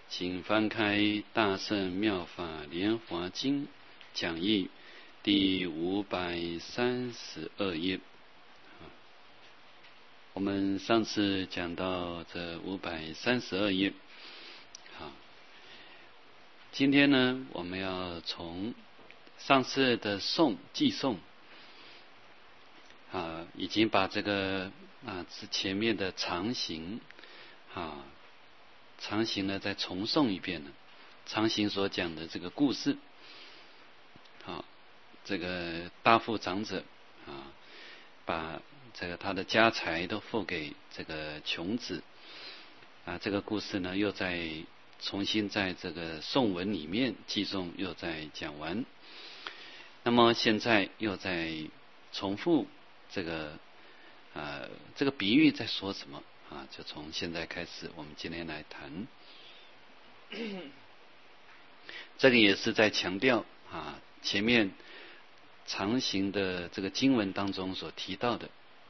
请翻开《大乘妙法莲华经》讲义第532页。我们上次讲到这532页，好，今天呢，我们要从上次的偈颂已经把这个前面的常行常行呢再重诵一遍了。常行所讲的这个故事，这个大富长者把这个他的家财都付给这个穷子这个故事呢又再重新在这个颂文里面偈颂又再讲完。那么现在又再重复这个比喻在说什么就从现在开始，我们今天来谈。这个也是在强调前面常行的这个经文当中所提到的。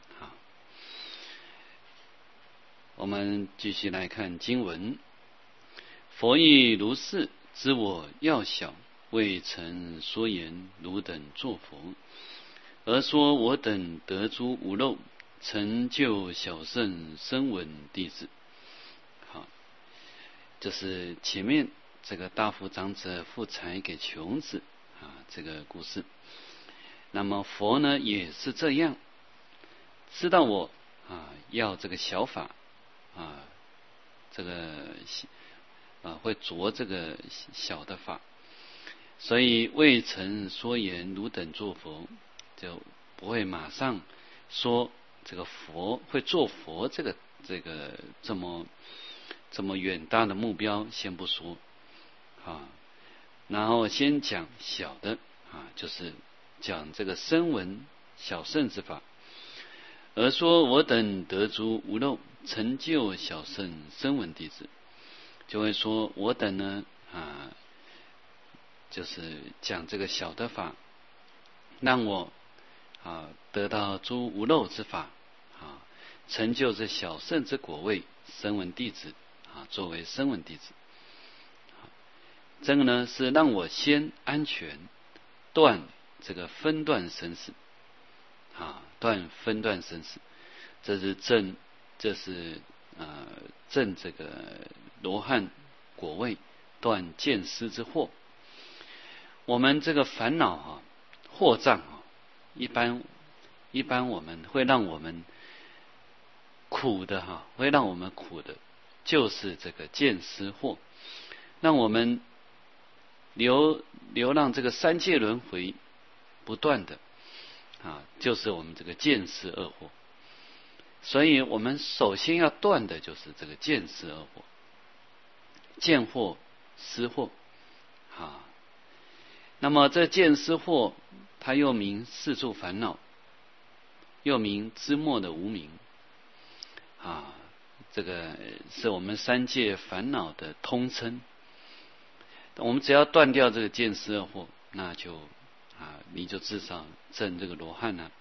我们继续来看经文。佛亦如是，知我要小，未曾说言，汝等作佛，而说我等得诸无漏，成就小圣声闻弟子。好，这是前面这个大富长者付财给穷子这个故事。那么佛呢也是这样，知道我要这个小法这个会着这个小的法，所以未曾说言，汝等作佛，就不会马上说这个佛会做佛这个这么远大的目标先不说然后先讲小的就是讲这个声闻小圣之法，而说我等得诸无漏，成就小圣声闻弟子，就会说我等呢就是讲这个小的法，让我得到诸无漏之法成就这小圣之果位，声闻弟子作为声闻弟子。这个呢是让我先安全断这个分段生死断分段生死，这是证这个罗汉果位，断见思之惑。我们这个烦恼惑障一般我们会让我们苦的会让我们苦的就是这个见思惑，让我们流浪这个三界轮回不断的就是我们这个见思二惑。所以我们首先要断的就是这个见思二惑，见惑思惑那么这见思惑它又名四处烦恼，又名知末的无明这个是我们三界烦恼的通称。我们只要断掉这个见思二惑，那就你就至少证这个罗汉了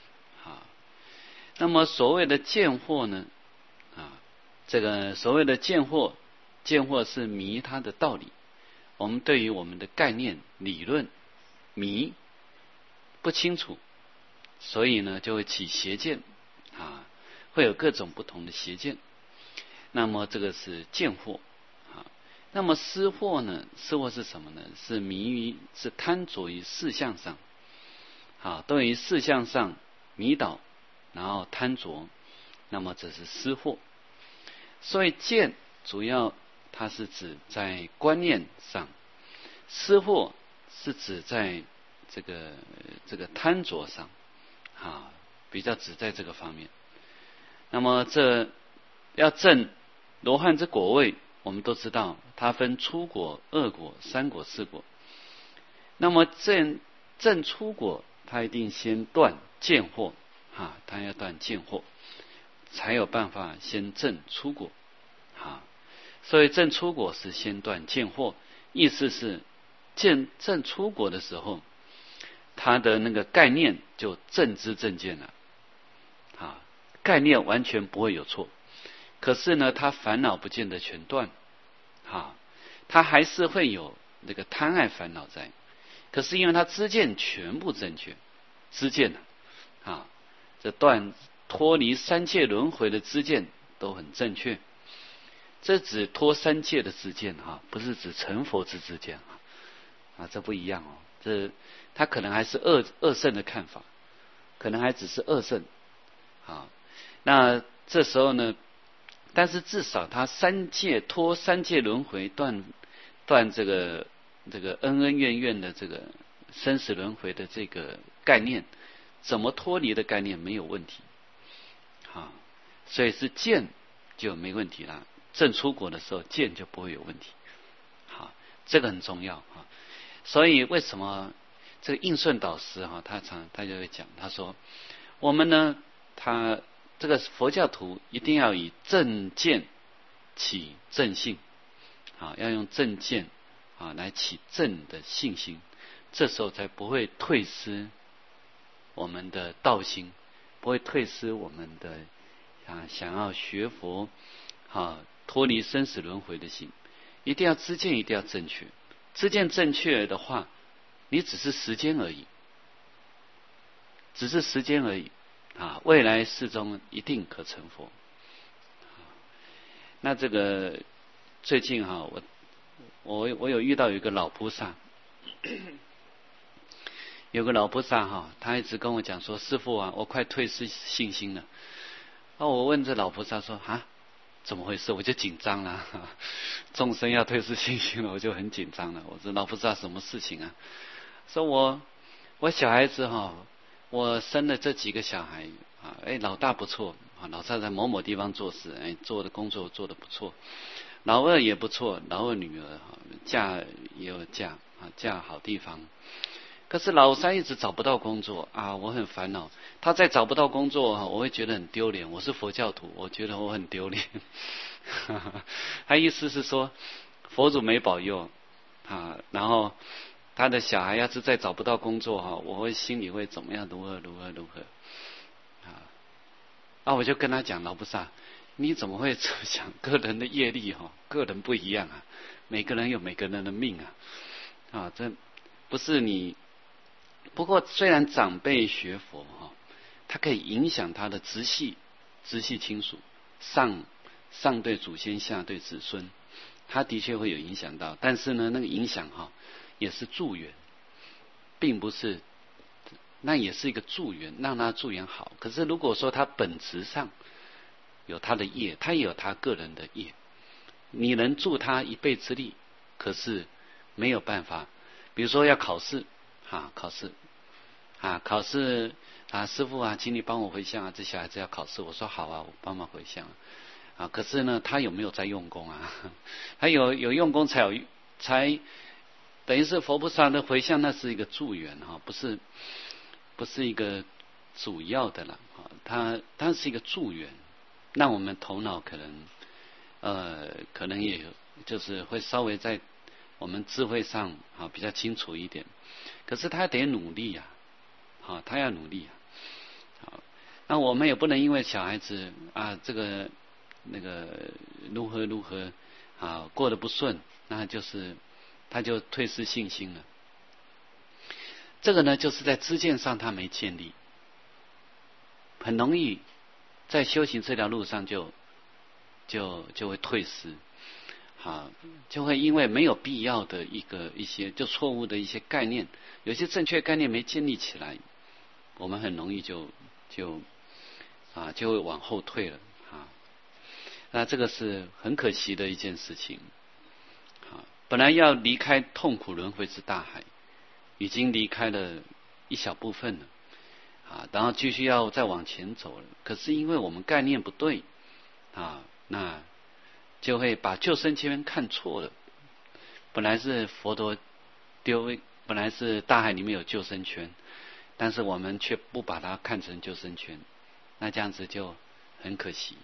那么所谓的见惑呢这个所谓的见惑是迷它的道理。我们对于我们的概念理论迷不清楚，所以呢就会起邪见会有各种不同的邪见。那么这个是见惑那么思惑呢？思惑是什么呢？是是贪着于事相上对于事相上迷倒，然后贪着，那么这是思惑。所以见主要它是指在观念上，思惑是指在这个贪着上比较指在这个方面。那么这要证罗汉之果位，我们都知道它分初果、二果、三果、四果。那么证初果，它一定先断见惑它要断见惑，才有办法先证初果所以证初果是先断见惑，意思是证初果的时候，它的那个概念就正知正见了概念完全不会有错。可是呢，他烦恼不见得全断他还是会有这个贪爱烦恼在。可是因为他知见全部正确，知见这脱离三界轮回的知见都很正确。这指脱三界的知见不是指成佛之知见这不一样这他可能还是二圣的看法，可能还只是二圣那这时候呢，但是至少他脱三界轮回，断这个恩恩怨怨的这个生死轮回的这个概念，怎么脱离的概念没有问题所以是见就没问题了。正出国的时候见就不会有问题这个很重要所以为什么这个应顺导师他就会讲，他说我们呢，他这个佛教徒一定要以正见起正信要用正见来起正的信心，这时候才不会退失我们的道心，不会退失我们的想要学佛脱离生死轮回的心。一定要知见一定要正确，知见正确的话，你只是时间而已，未来世中一定可成佛。那这个最近我有遇到有一个老菩萨，有个老菩萨他一直跟我讲说，师父我快退失信心了。我问这老菩萨说怎么回事？我就紧张了，众生要退失信心了，我就很紧张了。我说老菩萨什么事情说我小孩子我生了这几个小孩老大不错老大在某某地方做事做的工作做得不错，老二也不错，老二女儿嫁也有嫁好地方。可是老三一直找不到工作我很烦恼。他再找不到工作我会觉得很丢脸。我是佛教徒，我觉得我很丢脸。他意思是说佛祖没保佑然后他的小孩要是再找不到工作我会心里会怎么样，如何我就跟他讲，老菩萨你怎么会这么想？个人的业力个人不一样每个人有每个人的命这不是你。不过虽然长辈学佛他可以影响他的直系亲属，上对祖先，下对子孙，他的确会有影响到。但是呢，那个影响也是助缘，并不是，那也是一个助缘，让他助缘好。可是如果说他本质上有他的业，他也有他个人的业，你能助他一臂之力，可是没有办法。比如说要考试师父请你帮我回向这小孩子要考试。我说好我帮忙回向可是呢，他有没有在用功他有用功才等于是佛菩萨的回向，那是一个助缘不是一个主要的了它是一个助缘，让我们头脑可能也就是会稍微在我们智慧上比较清楚一点。可是他得努力他要努力那我们也不能因为小孩子这个那个如何过得不顺，那就是他就退失信心了。这个呢，就是在知见上他没建立，很容易在修行这条路上就会退失就会因为没有必要的一些就错误的一些概念，有些正确概念没建立起来，我们很容易就会往后退了那这个是很可惜的一件事情本来要离开痛苦轮回之大海，已经离开了一小部分了然后继续要再往前走了。可是因为我们概念不对那就会把救生圈看错了。本来是佛陀本来是大海里面有救生圈，但是我们却不把它看成救生圈，那这样子就很可惜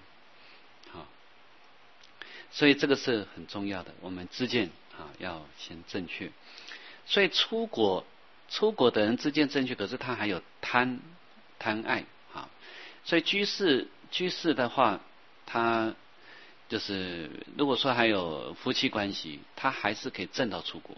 所以这个是很重要的，我们知见要先正确。所以出国的人知见正确，可是他还有贪爱所以居士的话，他就是如果说还有夫妻关系，他还是可以证到出国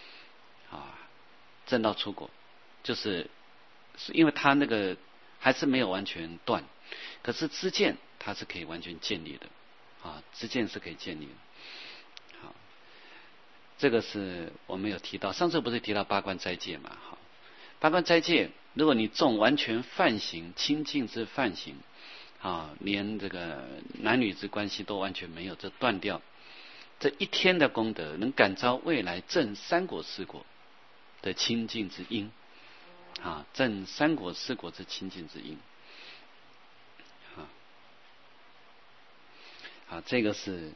证到出国，就是因为他那个还是没有完全断，可是知见它是可以完全建立的知见是可以建立的。好，这个是我们有提到，上次不是提到八关斋戒嘛？好，八关斋戒，如果你种完全梵行，清净之梵行连这个男女之关系都完全没有，这断掉，这一天的功德能感召未来证三果四果的清净之因证三果四果之清净之因这个是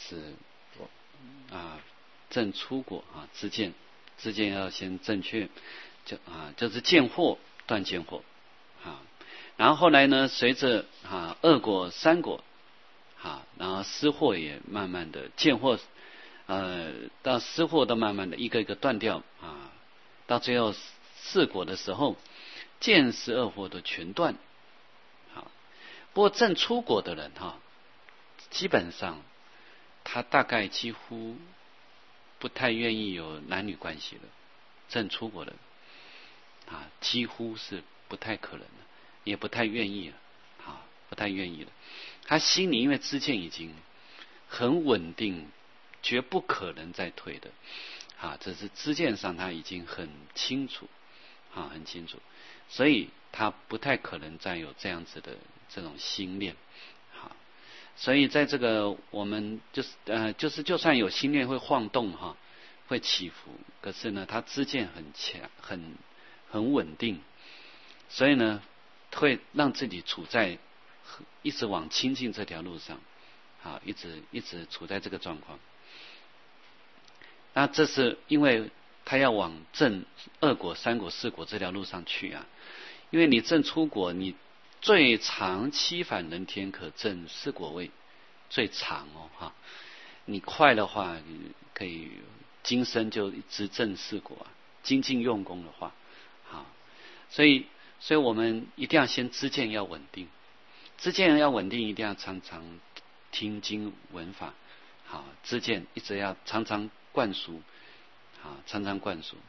证出果知见要先正确，就是见惑断见惑然后后来呢，随着二果三果然后思惑也慢慢的见惑到思惑都慢慢的一个一个断掉到最后四果的时候，见思二惑都全断不过证出果的人基本上他大概几乎不太愿意有男女关系了，证出果的几乎是不太可能的，也不太愿意了不太愿意了。他心里因为知见已经很稳定，绝不可能再退的这是知见上他已经很清楚很清楚，所以他不太可能再有这样子的这种心念所以在这个我们就是就算有心念会晃动会起伏，可是呢他知见很强很稳定，所以呢会让自己处在一直往清净这条路上一直处在这个状况。那这是因为他要往证二果三果四果这条路上去因为你证出果，你最长七返人天可证四果位，最长你快的话可以今生就直证四果精进用功的话所以我们一定要先知见要稳定，知见要稳定，一定要常常听经闻法知见一直要常常灌输常常灌输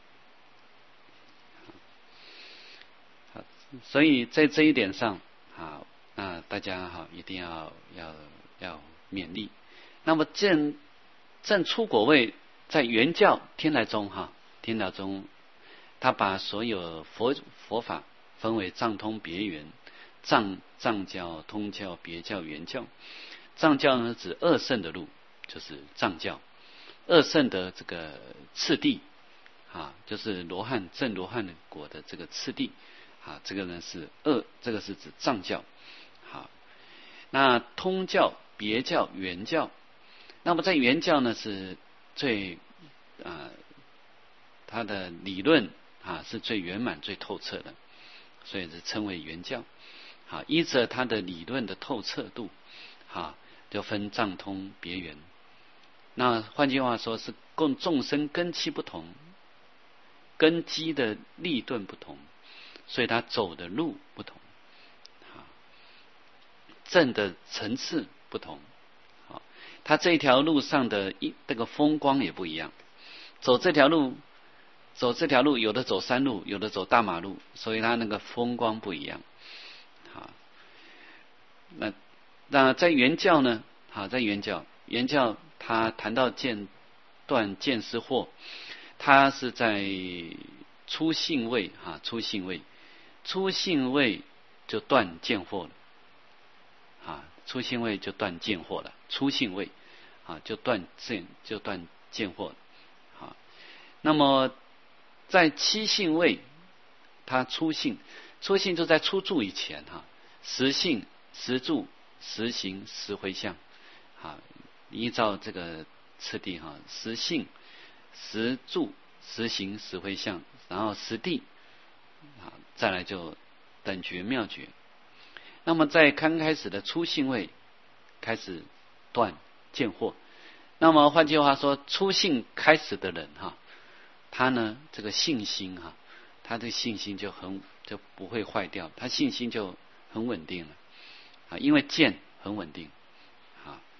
所以在这一点上那大家一定要勉励。那么证出果位在原教天台宗天台宗他把所有佛法分为藏通别圆，藏教、通教、别教、圆教。藏教呢指二圣的路，就是藏教。二圣的这个次第就是证罗汉的果的这个次第这个呢是这个是指藏教那通教、别教、圆教，那么在圆教呢是最它的理论是最圆满最透彻的，所以是称为圆教依着它的理论的透彻度就分藏通别圆。那换句话说是供众生根器不同，根基的立顿不同，所以他走的路不同证的层次不同他这条路上的这个风光也不一样。走这条路有的走山路，有的走大马路，所以他那个风光不一样那在原教呢在原教他谈到断见思惑，他是在初性位初性位就断见惑了初性位就断见惑了，初性位就断见惑了那么在七性位，他初性就在初住以前实性、实住、实行、实回向依照这个次第实性、实住、实行、实回向，然后实地再来就等觉妙觉。那么在刚开始的初性位开始断见惑，那么换句话说，初性开始的人他呢这个信心他的信心就不会坏掉，他信心就很稳定了因为见很稳定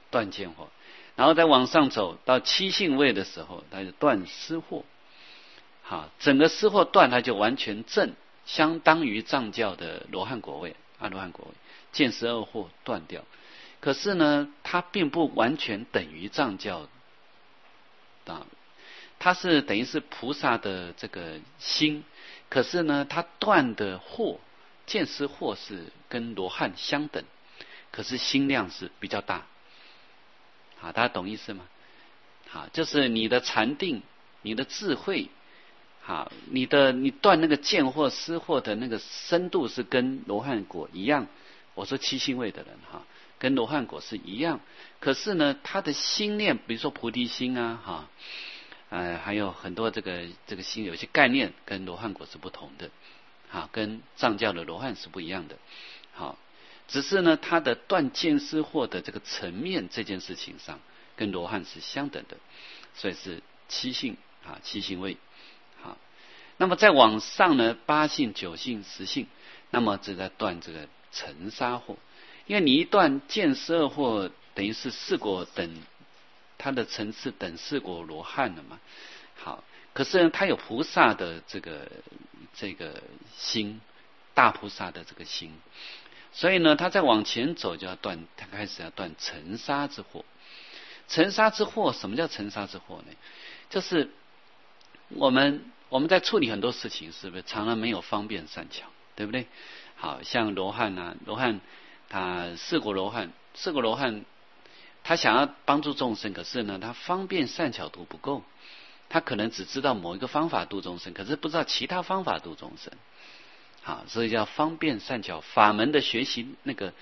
断见惑，然后再往上走到七性位的时候，他就断失惑。好，整个失惑断，它就完全正，相当于藏教的罗汉果位、阿罗汉果位，见思二惑断掉。可是呢，它并不完全等于藏教啊，它是等于是菩萨的这个心，可是呢，它断的惑，见思惑是跟罗汉相等，可是心量是比较大。好，大家懂意思吗？好，就是你的禅定，你的智慧。好，你断那个见惑失惑的那个深度是跟罗汉果一样。我说七性位的人哈，跟罗汉果是一样。可是呢，他的心念，比如说菩提心啊，还有很多这个心有些概念跟罗汉果是不同的，好，跟藏教的罗汉是不一样的。好，只是呢，他的断见失惑的这个层面这件事情上，跟罗汉是相等的，所以是七性位。好，那么再往上呢，八性、九性、十性，那么这在断这个尘沙惑，因为你一断见思二惑，等于是四果等，它的层次等四果罗汉了嘛。好，可是呢，它有菩萨的这个心，大菩萨的这个心，所以呢，他再往前走就要断，他开始要断尘沙之惑。尘沙之惑，什么叫尘沙之惑呢？就是我们在处理很多事情，是不是常常没有方便善巧，对不对？好像罗汉啊，罗汉他四果罗汉，他想要帮助众生，可是呢，他方便善巧度不够，他可能只知道某一个方法度众生，可是不知道其他方法度众生。好，所以叫方便善巧法门的学习，那个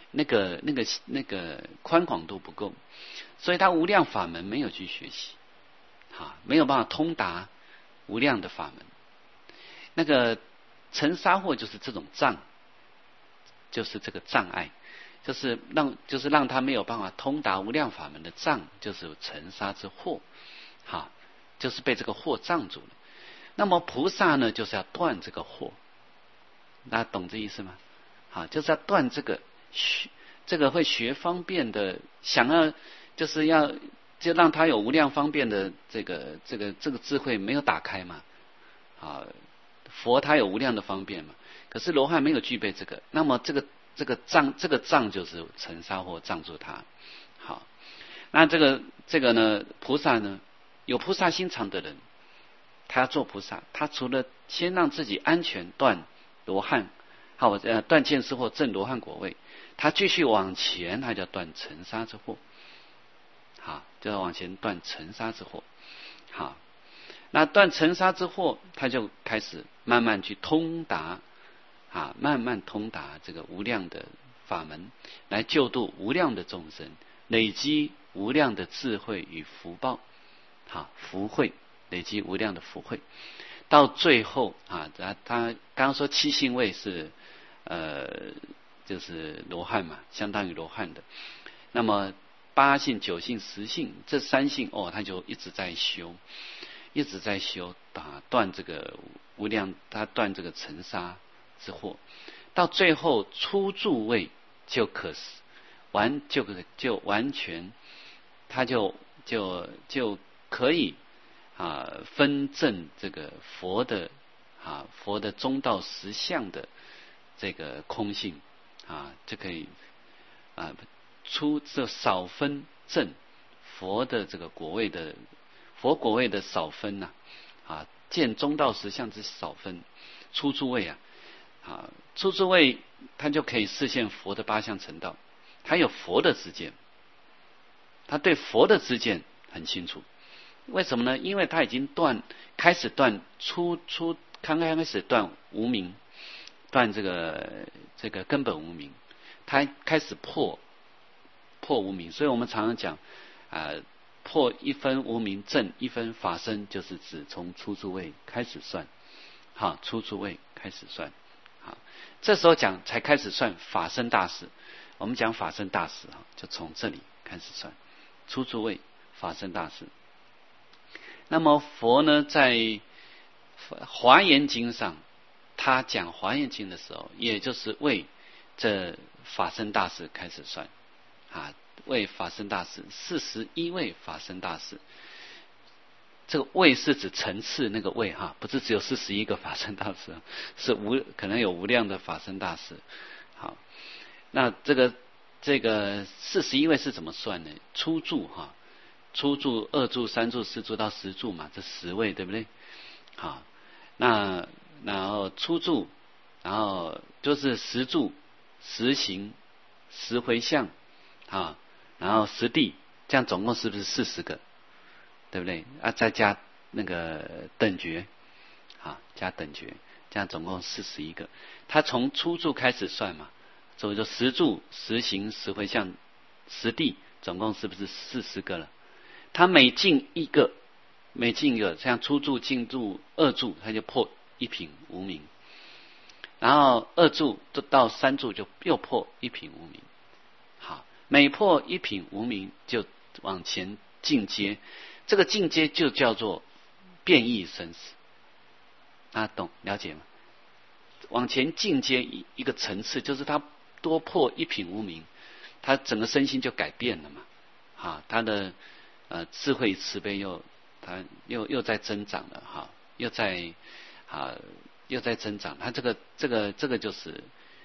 宽广度不够，所以他无量法门没有去学习，好，没有办法通达无量的法门。那个尘沙惑就是这种障，就是这个障碍，就是让他没有办法通达无量法门的障，就是尘沙之惑，好，就是被这个惑障住了。那么菩萨呢，就是要断这个惑，大家懂这意思吗？好，就是要断这个会学方便的，想要就是要就让他有无量方便的这个智慧没有打开嘛。啊，佛他有无量的方便嘛，可是罗汉没有具备这个，那么这个障就是尘沙惑障住他。好，那这个呢，菩萨呢，有菩萨心肠的人，他要做菩萨，他除了先让自己安全断罗汉，好，断见思惑证罗汉果位，他继续往前，他就断尘沙之惑。好，就要往前断尘沙之惑。好，那断尘沙之惑，他就开始慢慢去通达，慢慢通达这个无量的法门，来救度无量的众生，累积无量的智慧与福报，好，福慧，累积无量的福慧，到最后他刚刚说七性位是就是罗汉嘛，相当于罗汉的。那么八性、九性、十性这三性他就一直在修，断这个无量，他断这个尘沙之惑，到最后初住位就完全，他就可以分证这个佛的中道实相的这个空性就可以这少分证佛的这个果位的佛果位的少分见中道实相之少分，初住位初住位他就可以示现佛的八相成道，他有佛的知见，他对佛的知见很清楚。为什么呢？因为他已经开始断刚开始断无明，断这个根本无明，他开始破无明。所以我们常常讲破一分无明正一分法身，就是指从初住位开始算。好，初住位开始算。好，这时候才开始算法身大事。我们讲法身大事就从这里开始算初住位法身大事。那么佛呢，在华严经上，他讲华严经的时候，也就是为这法身大事开始算位法身大士，41位法身大士。这个位是指层次那个位哈，不是只有41个法身大士，是可能有无量的法身大士。好，那这个41位是怎么算呢？初住哈，初住、二住、三住、四住到10住嘛，这10位对不对？好，那然后初住，然后就是10住、10行、10回向啊，然后10地，这样总共是不是40个？对不对？啊，再加那个等觉，啊，加等觉，这样总共41个。他从初住开始算嘛，所以说10住、10行、10回向、10地，总共是不是40个了？他每进一个，像初住、进住、二住，他就破一品无明，然后二住到三住就又破一品无明。好，每破一品无明就往前进阶。这个进阶就叫做变异生死，懂了解吗？往前进阶一个层次，就是他多破一品无明，他整个身心就改变了嘛。他的智慧慈悲又在增长了哈，又在增长。他这个就是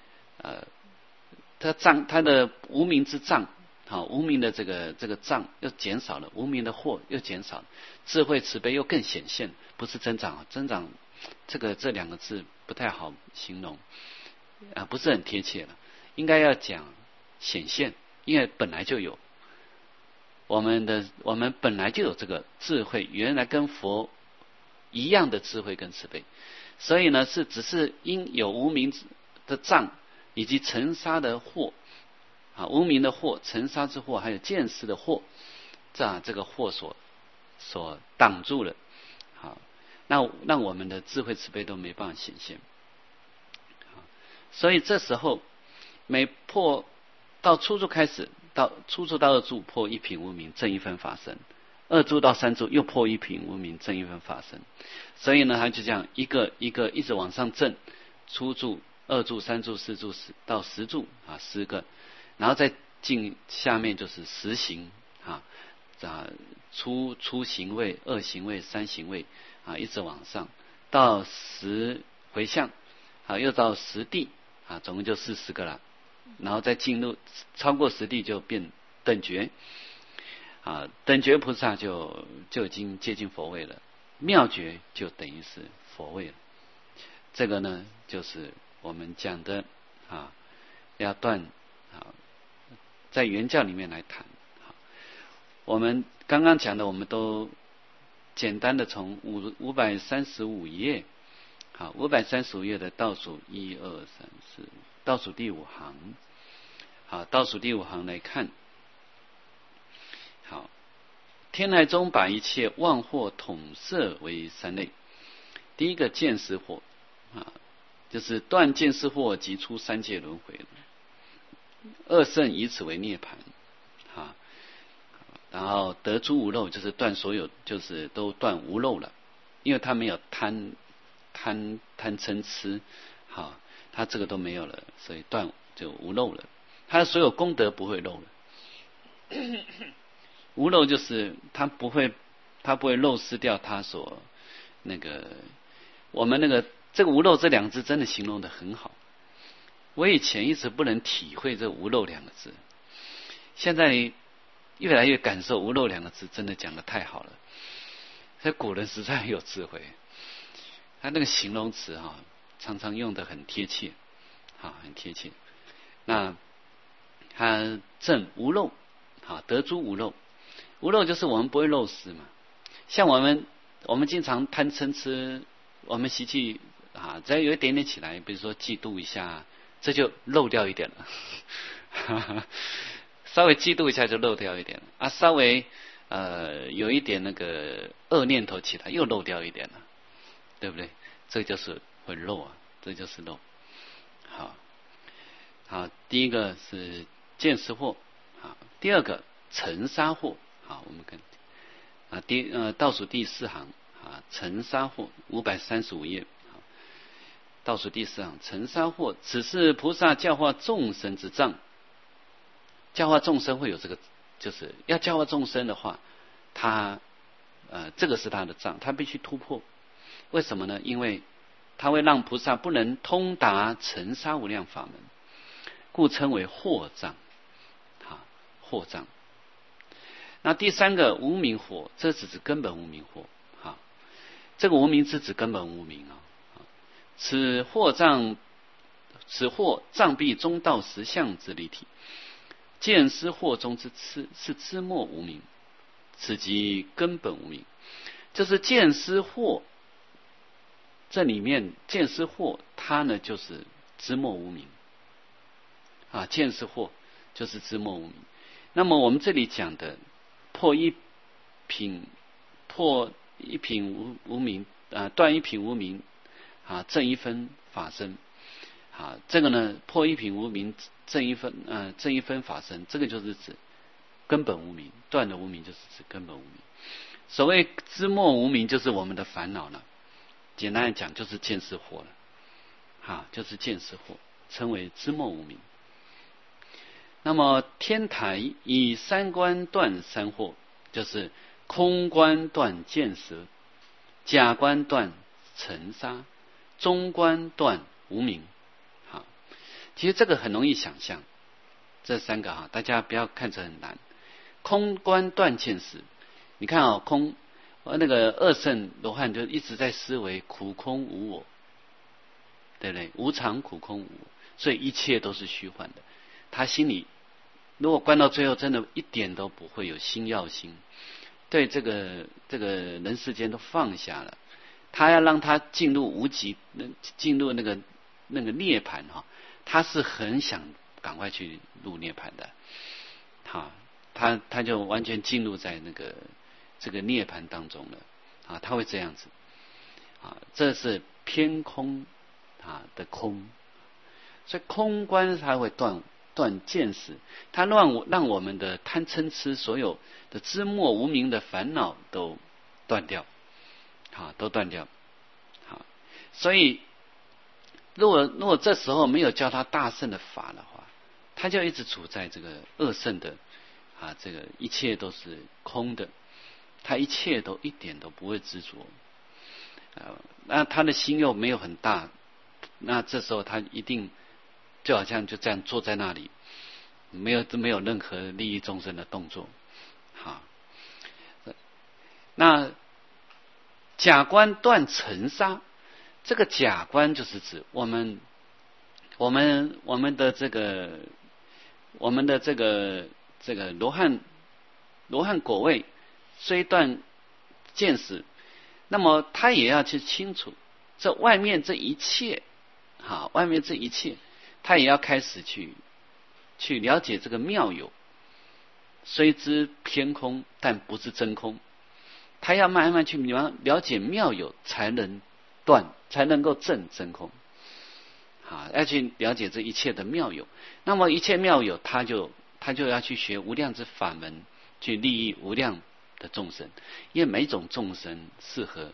他的无明之障。好，无明的这个障又减少了，无明的惑又减少了，智慧慈悲又更显现，不是增长，增长这两个字不太好形容不是很贴切了，应该要讲显现，因为本来就有，我们本来就有这个智慧，原来跟佛一样的智慧跟慈悲，所以呢只是因有无明的障以及尘沙的惑。无明的惑、尘沙之惑，还有见识的惑，这个惑所挡住了。好，那让我们的智慧慈悲都没办法显现。所以这时候每破到初住开始，到初住到二住破一品无明，正一分法身；二住到三住又破一品无明，正一分法身。所以呢，他就这样一个一个一直往上正，初住、二住、三住、四住到10住10个。然后再进下面就是10行初行位、2行位、3行位一直往上到10回向又到10地总共就40个了。然后再进入超过10地就变等觉等觉菩萨就已经接近佛位了，妙觉就等于是佛位了。这个呢就是我们讲的要断在原教里面来谈。我们刚刚讲的，我们都简单的从535页535页的倒数1、2、3、4、倒数第5行倒数第5行来看。好，天台宗把一切妄惑统摄为3类。第一个见识惑就是断见识惑即出3界轮回了。二圣以此为涅槃然后得诸无漏，就是断所有，就是都断无漏了，因为他没有贪嗔痴他这个都没有了，所以断就无漏了，他的所有功德不会漏了。无漏就是他不会漏失掉他所我们这个无漏这2个字真的形容的很好。我以前一直不能体会这无漏2个字，现在越来越感受无漏2个字真的讲得太好了。这古人实在很有智慧，他那个形容词常常用得很贴切很贴切。那他证无漏得诸无漏，无漏就是我们不会漏失嘛。像我们经常贪嗔痴，我们习气只要有一点点起来，比如说嫉妒一下，这就漏掉一点了稍微嫉妒一下就漏掉一点了稍微有一点恶念头起来又漏掉一点了，对不对？这就是会漏这就是漏。好，第一个是见识惑第二个尘沙惑我们看倒数第4行尘沙惑535页倒数第4行，尘沙惑，此是菩萨教化众生之障， 教化众生会有这个，就是要教化众生的话，他这个是他的障，他必须突破。为什么呢？因为他会让菩萨不能通达尘沙无量法门，故称为惑障。惑障。那第三个无明惑，这只是根本无明惑。这个无明是指根本无明啊。此惑障蔽中道实相之立体，见思惑中之痴，是知末无明，此即根本无明。就是见思惑，这里面见思惑，它呢就是知末无明见思惑就是知末无明。那么我们这里讲的破一品无明断一品无明正一分法身这个呢破一品无明正一分法身，这个就是指根本无明，断的无明就是指根本无明。所谓知末无明就是我们的烦恼了，简单来讲就是见思惑了就是见思惑，称为知末无明。那么天台以三观断三惑，就是空观断见识，假观断尘沙，中观断无明。其实这个很容易想象，这三个大家不要看成很难。空观断见识，你看空那个二圣罗汉就一直在思维苦空无我，对不对？无常苦空无我，所以一切都是虚幻的。他心里如果观到最后，真的一点都不会有心要心，对这个人世间都放下了。他要让他进入无极，进入那个涅槃他是很想赶快去入涅槃的。他就完全进入在这个涅槃当中了他会这样子这是偏空的空。所以空观才会断见识，它让我们的贪嗔痴所有的知末无明的烦恼都断掉都断掉所以如果这时候没有教他大圣的法的话，他就一直处在这个二圣的这个一切都是空的，他一切都一点都不会执着那他的心又没有很大，那这时候他一定就好像就这样坐在那里，没有任何利益众生的动作那假观断尘沙，这个假观就是指我们的这个罗汉果位虽断见识，那么他也要去清楚这外面这一切他也要开始去了解这个妙有，虽知偏空，但不是真空。他要慢慢去了解妙有，才能够证真空。要去了解这一切的妙有。那么一切妙有，他就要去学无量之法门，去利益无量的众生。因为每种众生适合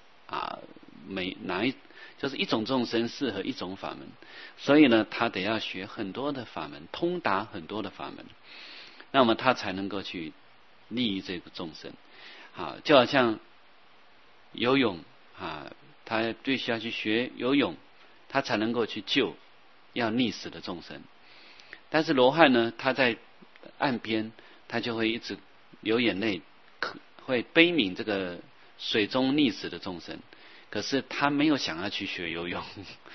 就是一种众生适合一种法门，所以呢，他得要学很多的法门，通达很多的法门，那么他才能够去利益这个众生。就好像游泳他必须要去学游泳，他才能够去救要溺死的众生。但是罗汉呢，他在岸边，他就会一直流眼泪，会悲悯这个水中溺死的众生。可是他没有想要去学游泳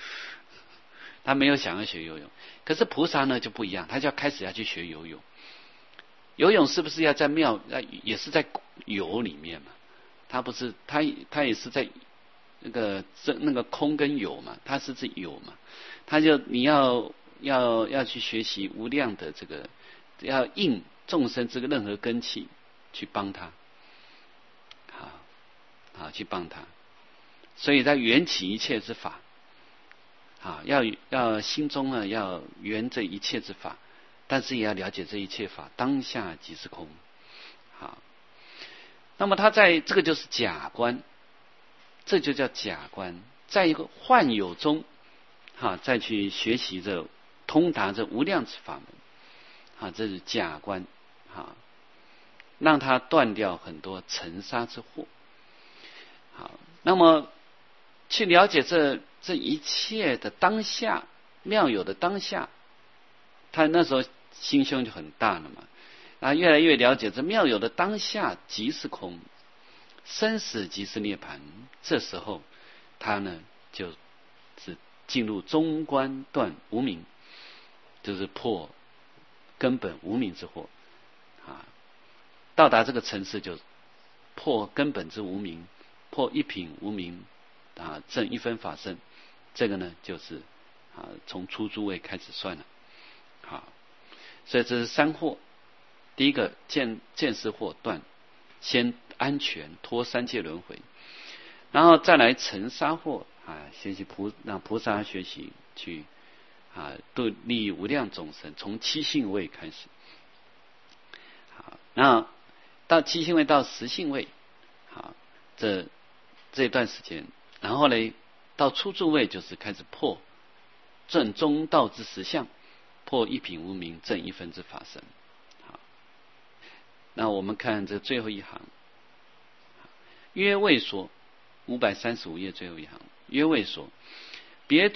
可是菩萨呢就不一样，他就要开始要去学游泳。游泳是不是要在也是在有里面嘛？他不是他也是在那个空跟有嘛，他是指有嘛。你要去学习无量的这个，要应众生这个任何根器去帮他去帮他。所以在缘起一切之法要心中呢要缘这一切之法，但是也要了解这一切法当下即是空。那么他在这个就是假观，这就叫假观，在一个幻有中再去学习这通达这无量之法门。 这是假观让它断掉很多尘沙之惑。那么去了解这一切的当下，妙有的当下，他那时候心胸就很大了嘛。越来越了解这妙有的当下即是空，生死即是涅槃。这时候他呢就是进入中观断无明，就是破根本无明之惑到达这个层次就破根本之无明，破一品无明证一分法身。这个呢就是从初住位开始算了所以这是三惑。第一个见识惑断，先安全脱三界轮回，然后再来尘沙惑学习让菩萨学习去度利益无量众生，从七性位开始那到七性位到十性位这段时间，然后呢到初住位就是开始破正中道之实相，破一品无明，证一分之法身。那我们看这最后一行，约谓说535页最后一行，约谓说别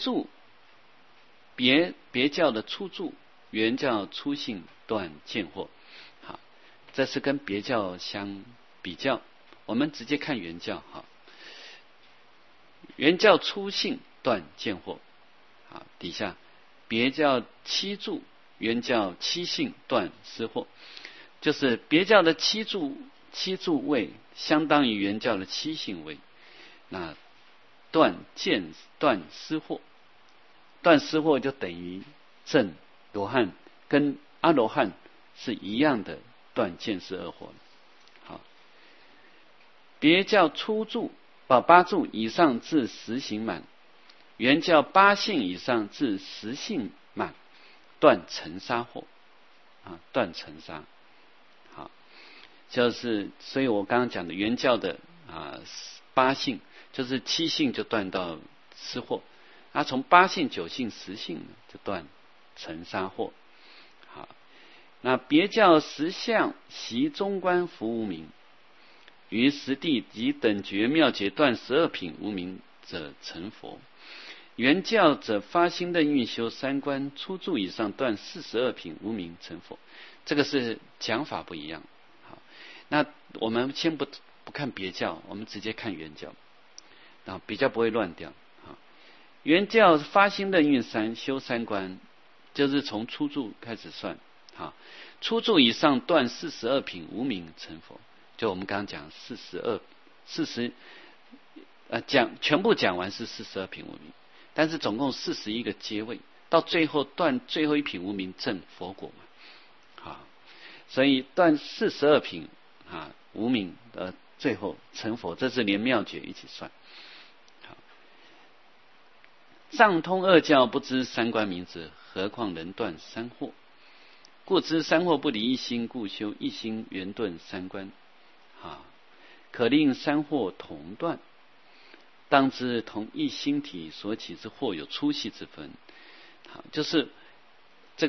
教的初住，原教初性断见惑。这是跟别教相比较，我们直接看原教原教初性断见惑底下别教七住，原教七性断思惑。就是别教的七住位相当于原教的七性位，那断思惑，断思惑就等于证罗汉，跟阿罗汉是一样的断见思二惑。别教初住八住以上至十行满，原教八性以上至十性满，断尘沙惑断尘沙。就是所以我刚刚讲的原教的八性，就是七性就断到思惑，从八性九性十性就断尘沙惑。那别教十相习中观伏无明，于实地及等觉妙解断12品无明者成佛。原教者发心的运修三观，初住以上断42品无明成佛。这个是讲法不一样。那我们先不看别教，我们直接看原教比较不会乱掉。原教发心的运修三观，就是从初住开始算初住以上断42品无明成佛。就我们刚刚讲全部讲完是42品无明，但是总共41个阶位，到最后断最后一品无明证佛果所以断42品无明最后成佛，这是连妙解一起算。上通二教不知三观名字，何况能断三惑？故知三惑不离一心，故修一心圆顿三观可令三惑同断。当知同一心体所起之惑有粗细之分。就是这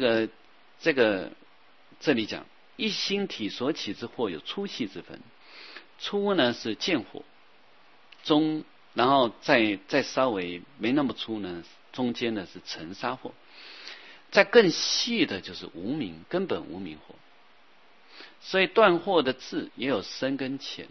里讲一心体所起之惑有粗细之分。粗呢是见惑，中然后再稍微没那么粗呢，中间呢是尘沙惑，再更细的就是无明，根本无明惑。所以断惑的字也有深跟浅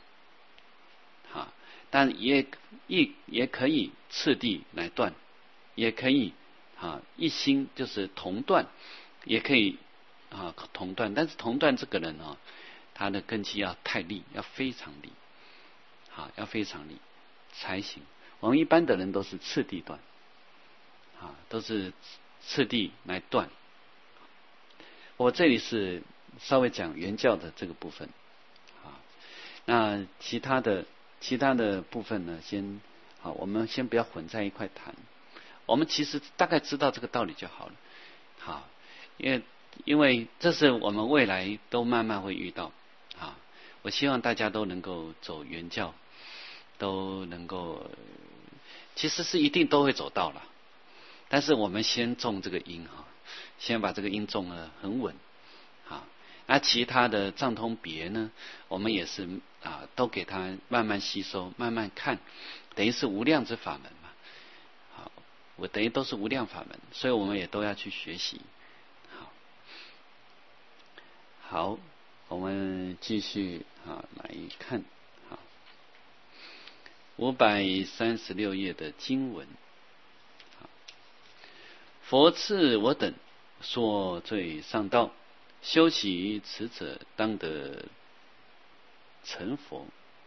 但也可以次第来断，也可以一心就是同断，也可以同断。但是同断这个人他的根基要太利，要非常利要非常利才行。我们一般的人都是次第断都是次第来断。我这里是稍微讲原教的这个部分那其他的部分呢，我们先不要混在一块谈。我们其实大概知道这个道理就好了因为这是我们未来都慢慢会遇到我希望大家都能够走原教，都能够其实是一定都会走到了，但是我们先种这个因先把这个因种得很稳其他的藏通别呢，我们也是都给他慢慢吸收，慢慢看，等于是无量之法门嘛。好，我等于都是无量法门，所以我们也都要去学习。好，我们继续来看536页的经文。佛赐我等说最上道，修习此者当得成佛。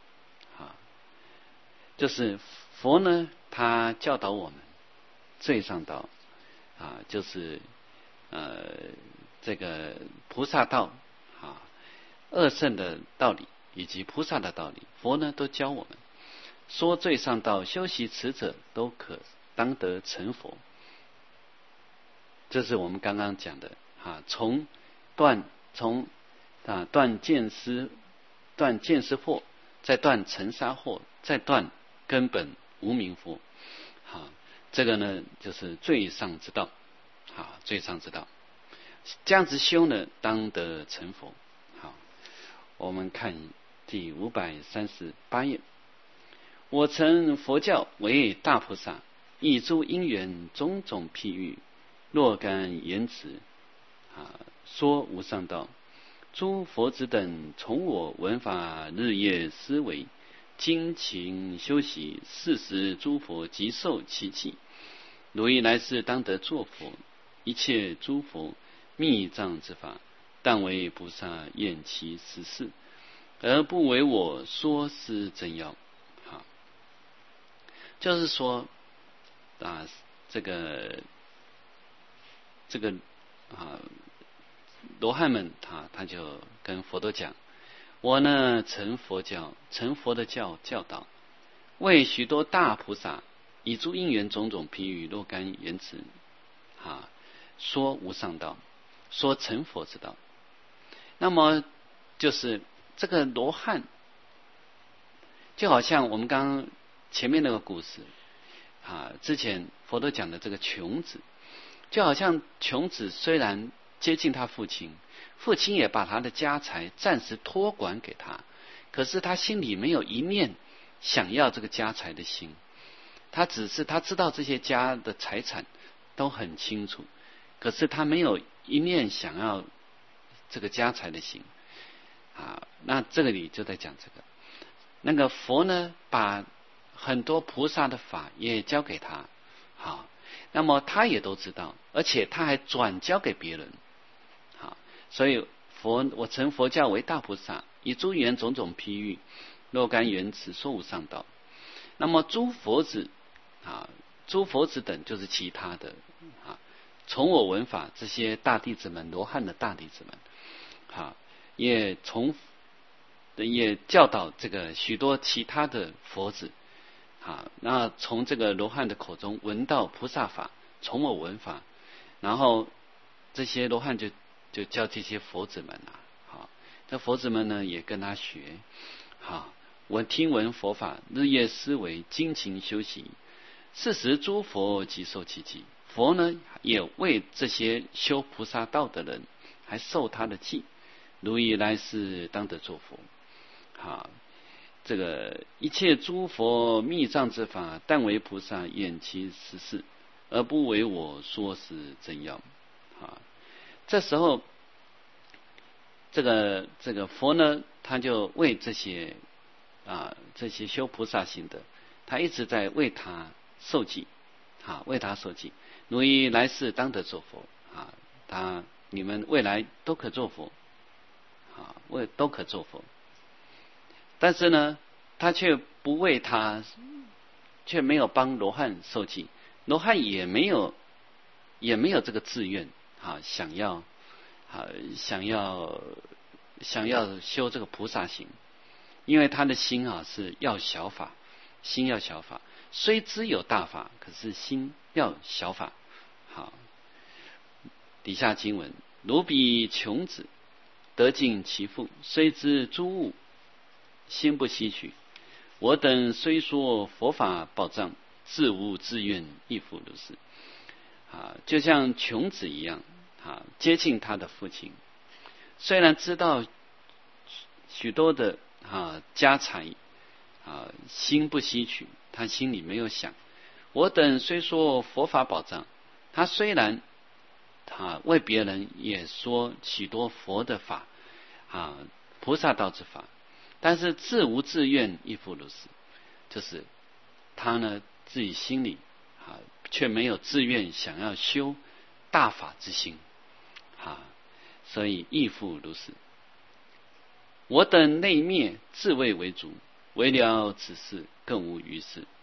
就是佛呢，他教导我们最上道就是这个菩萨道二圣的道理以及菩萨的道理，佛呢都教我们。说最上道，修习此者都可当得成佛。这是我们刚刚讲的从断见思惑，再断尘沙惑，再断根本无明惑。这个呢就是最上之道最上之道。这样子修呢，当得成佛。好，我们看第538页。我成佛教为大菩萨，以诸因缘种种譬喻，若干言辞说无上道。诸佛子等从我闻法，日夜思维，精勤修习，是时诸佛即受其记。如意来世当得作佛。一切诸佛密藏之法，但为菩萨验其实事，而不为我说是真要。就是说这个罗汉们他就跟佛陀讲，我呢成佛的教导，为许多大菩萨以诸因缘种种譬喻，若干言辞说无上道，说成佛之道。那么就是这个罗汉，就好像我们刚刚前面那个故事之前佛陀讲的这个穷子，就好像穷子虽然接近他父亲，父亲也把他的家财暂时托管给他，可是他心里没有一念想要这个家财的心，他只是他知道这些家的财产都很清楚，可是他没有一念想要这个家财的心那这个里就在讲这个。那个佛呢，把很多菩萨的法也教给他那么他也都知道，而且他还转教给别人所以我成佛教为大菩萨，以诸缘种种譬喻，若干言辞说无上道。那么诸佛子等就是其他的从我闻法，这些大弟子们，罗汉的大弟子们也教导这个许多其他的佛子那从这个罗汉的口中闻到菩萨法，从我闻法，然后这些罗汉就叫这些佛子们这佛子们呢也跟他学我听闻佛法，日夜思维，精勤修习，是时诸佛即受其记。佛呢也为这些修菩萨道的人还受他的记，如意来世当得作佛。这个一切诸佛密藏之法，但为菩萨验其实事，而不为我说是真要。这时候这个佛呢，他就为这些修菩萨行的，他一直在为他受记为他受记，如意来世当得作佛你们未来都可作佛都可作佛。但是呢，他却不为他，却没有帮罗汉受记，罗汉也没有这个自愿想要修这个菩萨行，因为他的心是要小法，心要小法，虽知有大法，可是心要小法。底下经文，如彼穷子得尽其父，虽知诸物，心不吸取。我等虽说佛法宝藏，自无自愿，亦复如是。就像穷子一样接近他的父亲， 虽然知道许多的家财心不吸取，他心里没有想，我等虽说佛法宝藏，他虽然为别人也说许多佛的法菩萨道之法，但是自无自愿亦复如是，就是他呢自己心里却没有自愿想要修大法之心所以亦复如是。我等内灭自谓为足，为了此事更无余事。